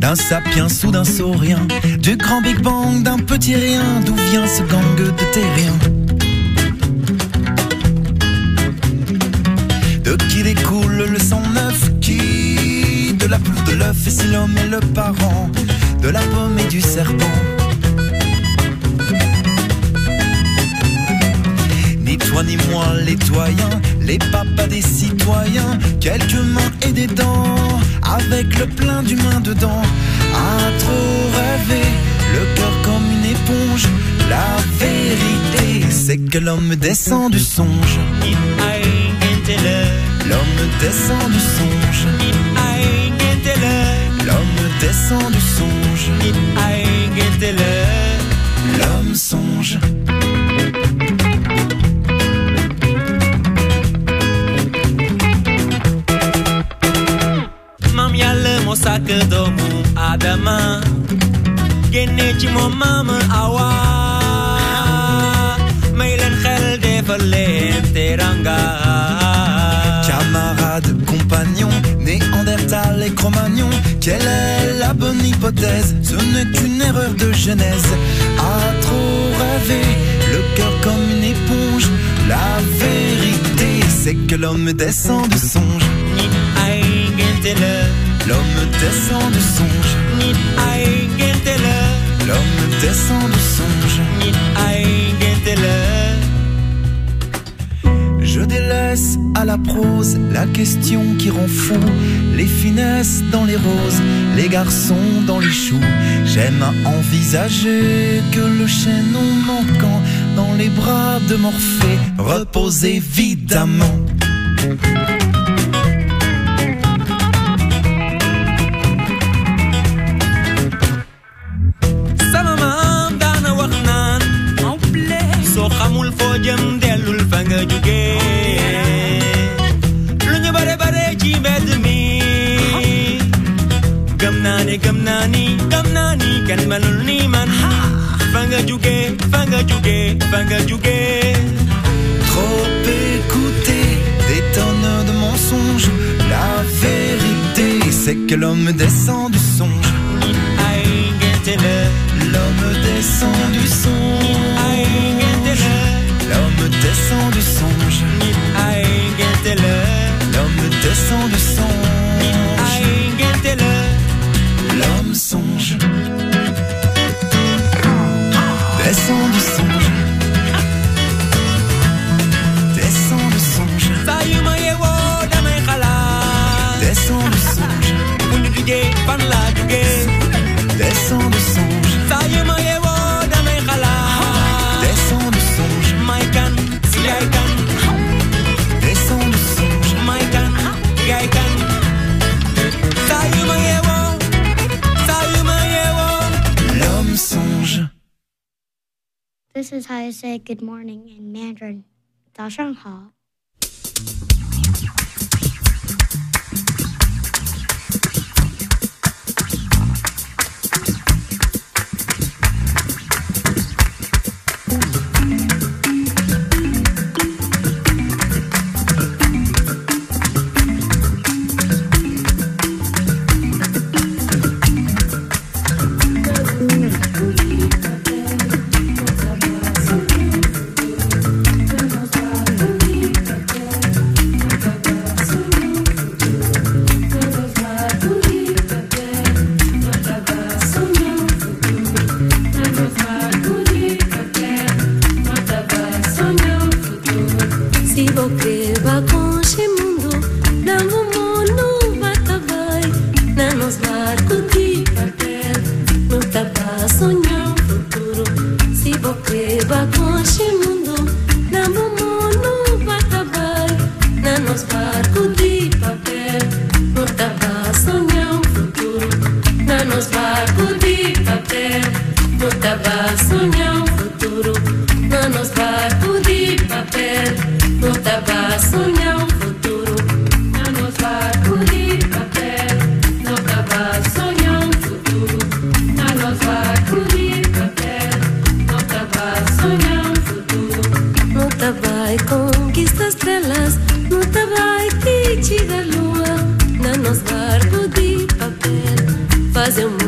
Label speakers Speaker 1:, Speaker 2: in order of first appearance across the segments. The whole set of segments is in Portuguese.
Speaker 1: d'un sapiens ou d'un saurien, du grand Big Bang, d'un petit rien. D'où vient ce gang de terriens? De qui découle le sang neuf? Qui? De la poule, de l'œuf, et si l'homme est le parent de la pomme et du serpent? Ni toi ni moi les doyens, les papas des citoyens, quelques mains et des dents, avec le plein d'humains dedans. À trop rêver, le cœur comme une éponge. La vérité, c'est que l'homme descend du songe. L'homme descend du songe. L'homme descend du songe. L'homme songe.
Speaker 2: Mam yàlla moo sàkk doomu Adama génne ci moom maam Awa may leen xel defal leen teranga.
Speaker 1: Camarades, compagnons, Néandertal et Cro-Magnon, quelle est la bonne hypothèse? Ce n'est qu'une erreur de genèse. À trop rêver, le cœur comme une éponge. La vérité, c'est que l'homme descend du songe. L'homme descend du songe. L'homme descend du songe. Je délaisse à la prose la question qui rend fou. Les finesses dans les roses, les garçons dans les choux. J'aime à envisager que le chaînon manquant dans les bras de Morphée repose évidemment.
Speaker 2: So xamul foo jëm dellul fa nga jóge lu ñu bare bare ci mbedd mi gëm naa ni kenn melul ni man fa nga jóge
Speaker 1: Trop écouté, des tonnes de mensonges. La vérité, c'est que l'homme descend du songe. L'homme descend du songe. L'homme descend du songe. L'homme descend du songe. L'homme songe. Descend du songe. Descend du songe. Descend du songe. Descend du songe. Descend du songe. Descend du songe. L'homme songe.
Speaker 3: This is how you say good morning in Mandarin. 早上好。
Speaker 4: Fazer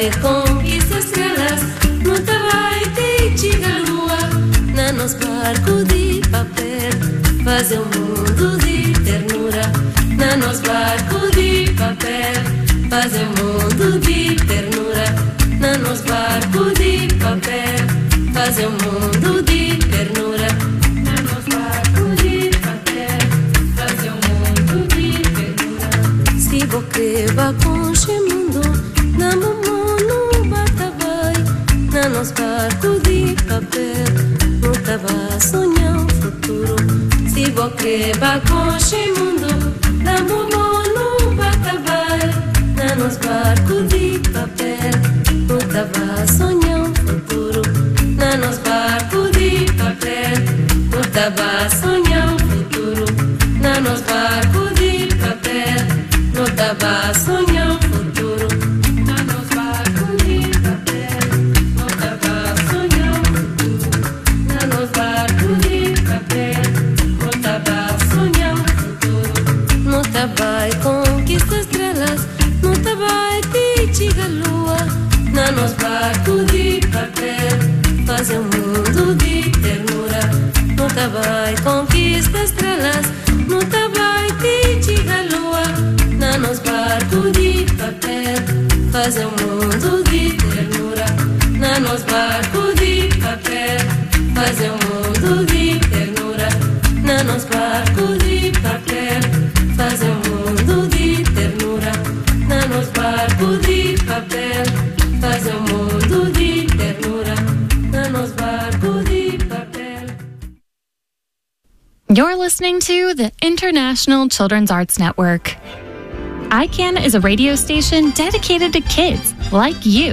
Speaker 4: vai conquista estrelas, no vai te diga lua, na nos barco de papel, fazer um mundo de ternura, na nos barco de papel, fazer um mundo de ternura, na nos barco de papel, fazer um mundo de ternura, na nos barco de papel, fazer um mundo de ternura. Se bocreba com mundo, na mamão no batabai, na nos barco de papel, no tava sonhar um futuro. Se bocreba com mundo, na mamão no batabai, na nos barco de papel, no tava sonhar um futuro. Na nos barco de papel, no tava sonhar um futuro. Na nos barco de papel, no tava sonhar um futuro. Na nos barco de papel, no tava sonhar um futuro. Na nos barco de papel, no tava sonhar um futuro. No tava conquista estrelas, no tava te diga lua. Na nos barco de papel, fazer um mundo de ternura. No tava conquista estrelas, no tava te diga lua. Na nos barco de papel, fazer um mundo de ternura. Na nos barco de papel, fazer um mundo de ternura. Na nos barco de papel, fazer um mundo de ternura. Na nos barco de papel, fazer um mundo de ternura. Na nos barco de papel.
Speaker 5: You're listening to the International Children's Arts Network. ICANN is a radio station dedicated to kids like you.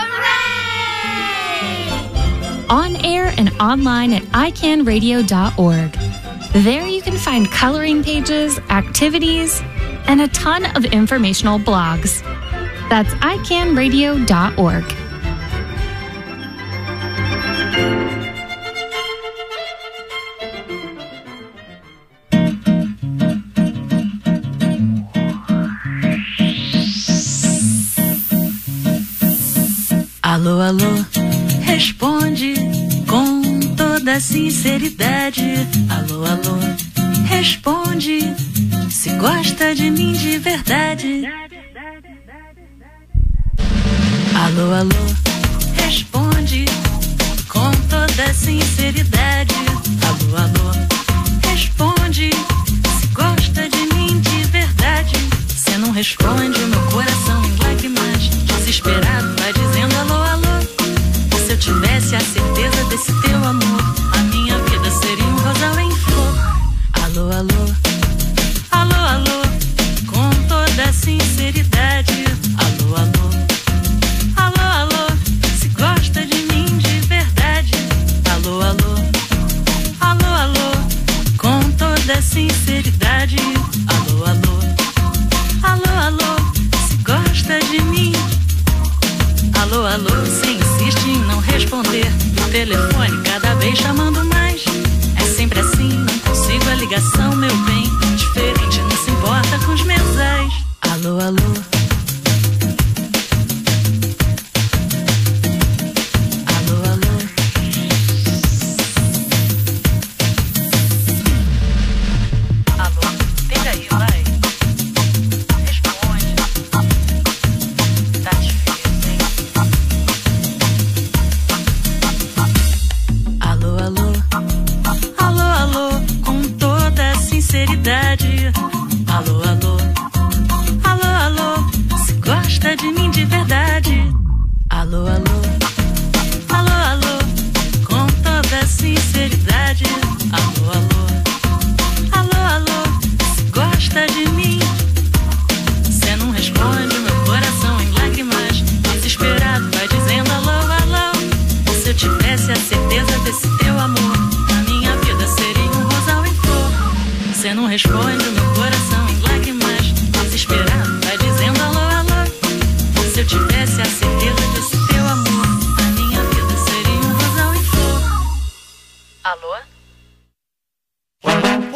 Speaker 5: Hooray! On air and online at ICANNradio.org. There you can find coloring pages, activities, and a ton of informational blogs. That's ICANNradio.org.
Speaker 6: Alô, alô, responde com toda sinceridade. Alô, alô, responde se gosta de mim de verdade. Alô, alô, responde com toda sinceridade. Alô, alô, responde se gosta de mim de verdade. Cê não responde, o meu coração em lágrimas, desesperado vai dizendo alô, alô. Se eu tivesse a certeza desse teu amor, a minha vida seria um rosal em flor. Alô, alô, alô, alô, com toda sinceridade. Alô, alô, alô, alô, se gosta de mim de verdade. Alô, alô, alô, alô, com toda sinceridade. Alô, alô, alô, alô, se gosta de mim. Alô, alô, você insiste em não responder. O telefone cada vez chamando mais. É sempre assim, não consigo a ligação, meu bem. Diferente, não se importa com os mensais. Alô, alô. Alô, alô. Alô, pega aí, vai. Responde. Tá difícil, hein? Alô, alô. Alô, alô, com toda sinceridade. Alô, alô. Alô, alô, se gosta de mim de verdade. Alô, alô. Alô, alô, com toda sinceridade. Alô, alô. Alô, alô, se gosta de mim. Cê não responde, meu coração em lágrimas, desesperado vai dizendo alô, alô. Se eu tivesse a certeza desse teu amor, a minha vida seria um rosal em flor. Cê não responde, meu coração em lágrimas, desesperado vai dizendo alô, alô. Se eu tivesse a certeza desse teu amor, a minha vida seria um rosal em flor. Alô?